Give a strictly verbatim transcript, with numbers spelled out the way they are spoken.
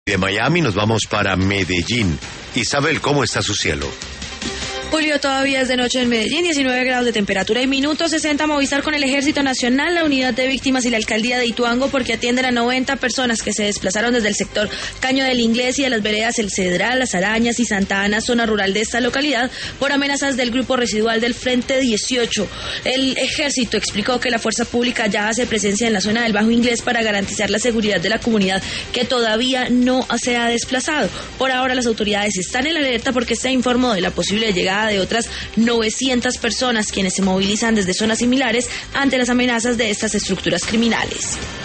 De Miami nos vamos para Medellín. Isabel, ¿cómo está su cielo? Julio, todavía es de noche en Medellín, diecinueve grados de temperatura y minuto sesenta. Movistar con el Ejército Nacional, la Unidad de Víctimas y la Alcaldía de Ituango, porque atienden a noventa personas que se desplazaron desde el sector Caño del Inglés y de las veredas El Cedral, Las Arañas y Santa Ana, zona rural de esta localidad, por amenazas del grupo residual del Frente dieciocho. El Ejército explicó que la fuerza pública ya hace presencia en la zona del Bajo Inglés para garantizar la seguridad de la comunidad que todavía no se ha desplazado. Por ahora las autoridades están en alerta porque se informó de la posible llegada de otras novecientas personas quienes se movilizan desde zonas similares ante las amenazas de estas estructuras criminales.